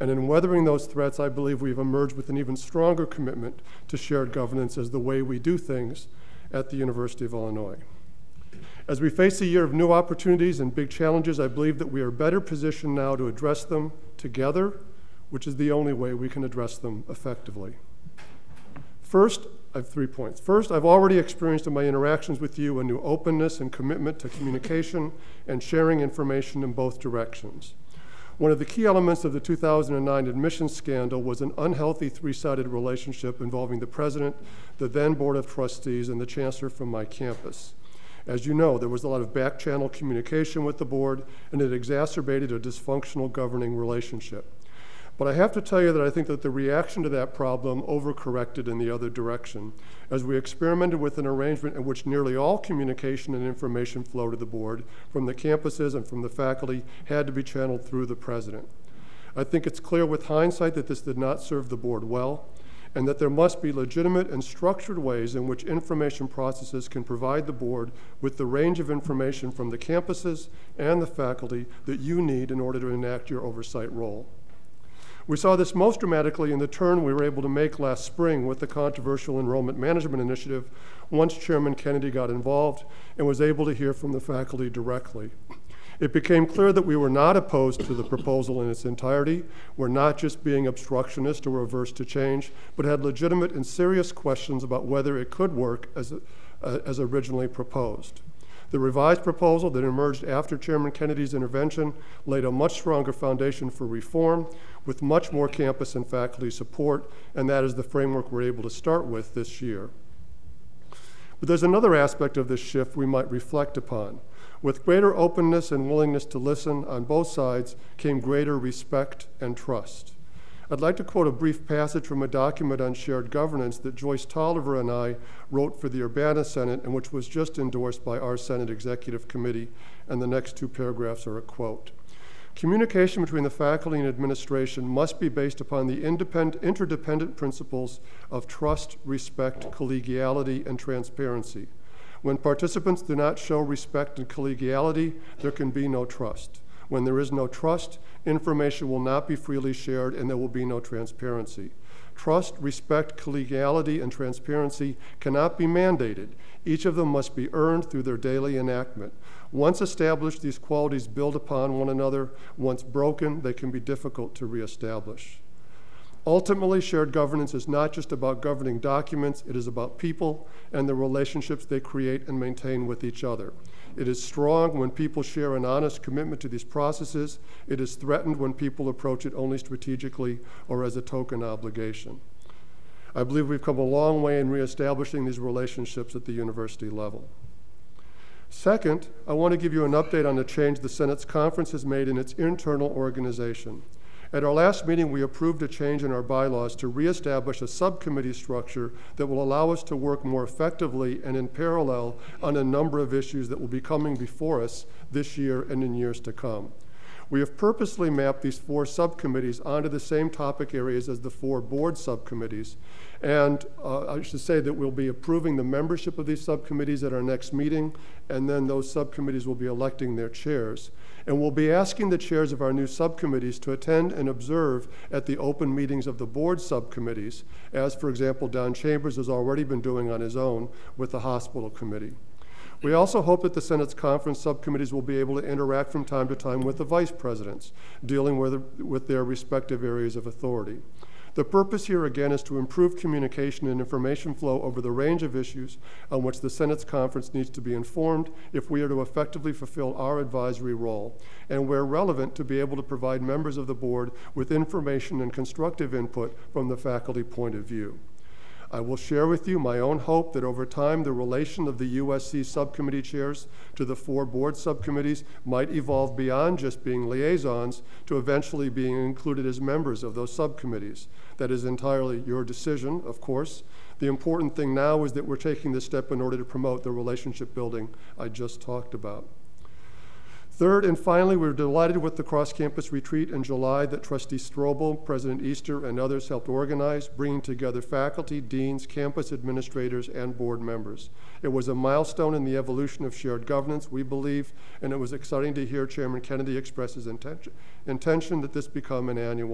And in weathering those threats, I believe we've emerged with an even stronger commitment to shared governance as the way we do things at the University of Illinois. As we face a year of new opportunities and big challenges, I believe that we are better positioned now to address them together, which is the only way we can address them effectively. First, I have 3 points. First, I've already experienced in my interactions with you a new openness and commitment to communication and sharing information in both directions. One of the key elements of the 2009 admissions scandal was an unhealthy three-sided relationship involving the president, the then Board of Trustees, and the chancellor from my campus. As you know, there was a lot of back-channel communication with the board, and it exacerbated a dysfunctional governing relationship. But I have to tell you that I think that the reaction to that problem overcorrected in the other direction, as we experimented with an arrangement in which nearly all communication and information flow to the board from the campuses and from the faculty had to be channeled through the president. I think it's clear with hindsight that this did not serve the board well, and that there must be legitimate and structured ways in which information processes can provide the board with the range of information from the campuses and the faculty that you need in order to enact your oversight role. We saw this most dramatically in the turn we were able to make last spring with the controversial enrollment management initiative once Chairman Kennedy got involved and was able to hear from the faculty directly. It became clear that we were not opposed to the proposal in its entirety. We're not just being obstructionist or averse to change, but had legitimate and serious questions about whether it could work as originally proposed. The revised proposal that emerged after Chairman Kennedy's intervention laid a much stronger foundation for reform with much more campus and faculty support, and that is the framework we're able to start with this year. But there's another aspect of this shift we might reflect upon. With greater openness and willingness to listen on both sides came greater respect and trust. I'd like to quote a brief passage from a document on shared governance that Joyce Tolliver and I wrote for the Urbana Senate and which was just endorsed by our Senate Executive Committee, and the next 2 paragraphs are a quote. Communication between the faculty and administration must be based upon the interdependent principles of trust, respect, collegiality, and transparency. When participants do not show respect and collegiality, there can be no trust. When there is no trust, information will not be freely shared and there will be no transparency. Trust, respect, collegiality, and transparency cannot be mandated. Each of them must be earned through their daily enactment. Once established, these qualities build upon one another. Once broken, they can be difficult to reestablish. Ultimately, shared governance is not just about governing documents, it is about people and the relationships they create and maintain with each other. It is strong when people share an honest commitment to these processes. It is threatened when people approach it only strategically or as a token obligation. I believe we've come a long way in reestablishing these relationships at the university level. Second, I want to give you an update on the change the Senate's conference has made in its internal organization. At our last meeting, we approved a change in our bylaws to reestablish a subcommittee structure that will allow us to work more effectively and in parallel on a number of issues that will be coming before us this year and in years to come. We have purposely mapped these 4 subcommittees onto the same topic areas as the 4 board subcommittees. And I should say that we'll be approving the membership of these subcommittees at our next meeting, and then those subcommittees will be electing their chairs. And we'll be asking the chairs of our new subcommittees to attend and observe at the open meetings of the board subcommittees, as, for example, Don Chambers has already been doing on his own with the hospital committee. We also hope that the Senate's conference subcommittees will be able to interact from time to time with the vice presidents, dealing with their respective areas of authority. The purpose here, again, is to improve communication and information flow over the range of issues on which the Senate's conference needs to be informed if we are to effectively fulfill our advisory role, and where relevant, to be able to provide members of the board with information and constructive input from the faculty point of view. I will share with you my own hope that over time the relation of the USC subcommittee chairs to the 4 board subcommittees might evolve beyond just being liaisons to eventually being included as members of those subcommittees. That is entirely your decision, of course. The important thing now is that we're taking this step in order to promote the relationship building I just talked about. Third, and finally, we're delighted with the cross-campus retreat in July that Trustee Strobel, President Easter, and others helped organize, bringing together faculty, deans, campus administrators, and board members. It was a milestone in the evolution of shared governance, we believe, and it was exciting to hear Chairman Kennedy express his intention that this become an annual